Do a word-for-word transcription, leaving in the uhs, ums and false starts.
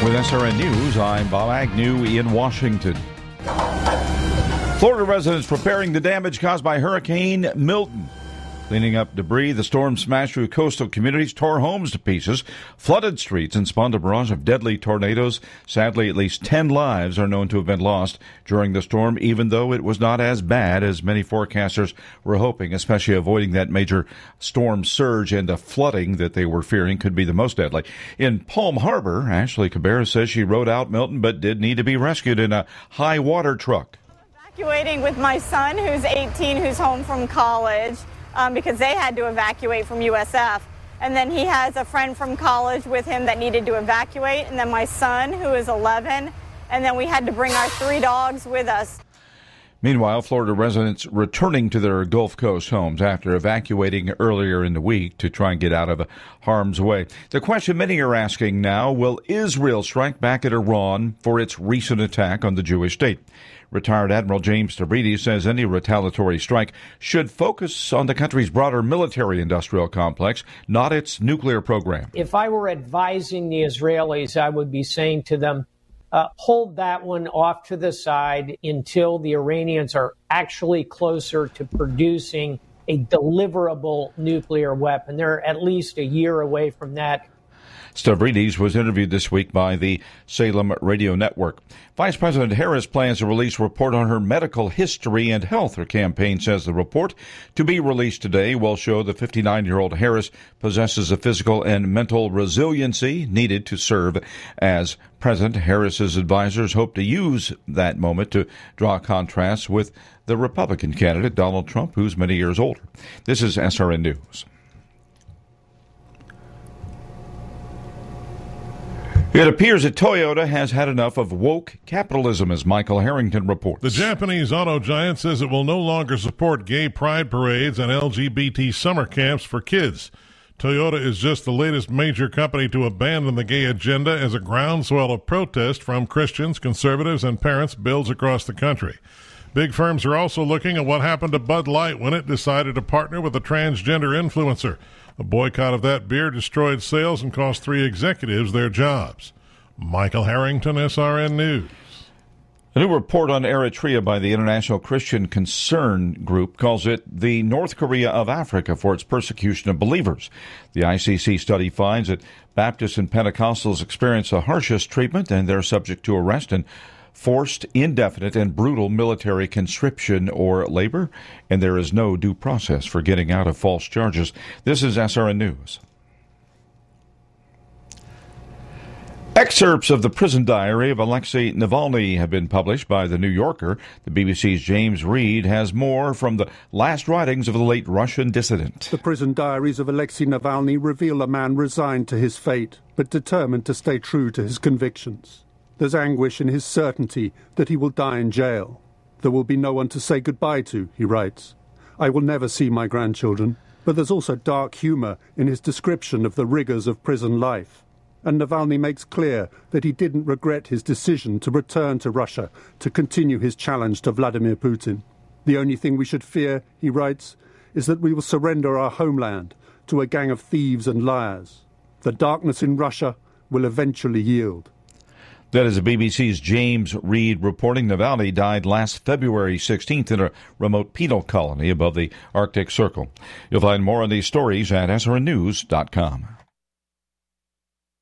With S R N News, I'm Bob Agnew in Washington. Florida residents preparing the damage caused by Hurricane Milton. Cleaning up debris, the storm smashed through coastal communities, tore homes to pieces, flooded streets, and spawned a barrage of deadly tornadoes. Sadly, at least ten lives are known to have been lost during the storm, even though it was not as bad as many forecasters were hoping, especially avoiding that major storm surge and the flooding that they were fearing could be the most deadly. In Palm Harbor, Ashley Cabrera says she rode out Milton but did need to be rescued in a high water truck. Evacuating with my son, who's eighteen, who's home from college. Um, because they had to evacuate from U S F. And then he has a friend from college with him that needed to evacuate. And then my son, who is eleven. And then we had to bring our three dogs with us. Meanwhile, Florida residents returning to their Gulf Coast homes after evacuating earlier in the week to try and get out of harm's way. The question many are asking now, will Israel strike back at Iran for its recent attack on the Jewish state? Retired Admiral James Stavridis says any retaliatory strike should focus on the country's broader military-industrial complex, not its nuclear program. If I were advising the Israelis, I would be saying to them, uh, hold that one off to the side until the Iranians are actually closer to producing a deliverable nuclear weapon. They're at least a year away from that. Stavridis was interviewed this week by the Salem Radio Network. Vice President Harris plans to release a report on her medical history and health. Her campaign says the report, to be released today, will show the fifty-nine-year-old Harris possesses the physical and mental resiliency needed to serve as president. Harris's advisors hope to use that moment to draw contrasts with the Republican candidate, Donald Trump, who's many years older. This is S R N News. It appears that Toyota has had enough of woke capitalism, as Michael Harrington reports. The Japanese auto giant says it will no longer support gay pride parades and L G B T summer camps for kids. Toyota is just the latest major company to abandon the gay agenda as a groundswell of protest from Christians, conservatives, and parents builds across the country. Big firms are also looking at what happened to Bud Light when it decided to partner with a transgender influencer. A boycott of that beer destroyed sales and cost three executives their jobs. Michael Harrington, S R N News. A new report on Eritrea by the International Christian Concern Group calls it the North Korea of Africa for its persecution of believers. The I C C study finds that Baptists and Pentecostals experience the harshest treatment, and they're subject to arrest and forced, indefinite, and brutal military conscription or labor, and there is no due process for getting out of false charges. This is S R N News. Excerpts of the prison diary of Alexei Navalny have been published by The New Yorker. The B B C's James Reed has more from the last writings of the late Russian dissident. The prison diaries of Alexei Navalny reveal a man resigned to his fate, but determined to stay true to his convictions. There's anguish in his certainty that he will die in jail. There will be no one to say goodbye to, he writes. I will never see my grandchildren. But there's also dark humour in his description of the rigours of prison life. And Navalny makes clear that he didn't regret his decision to return to Russia to continue his challenge to Vladimir Putin. The only thing we should fear, he writes, is that we will surrender our homeland to a gang of thieves and liars. The darkness in Russia will eventually yield. That is the B B C's James Reed reporting. Navalny died last February sixteenth in a remote penal colony above the Arctic Circle. You'll find more on these stories at S R N news dot com.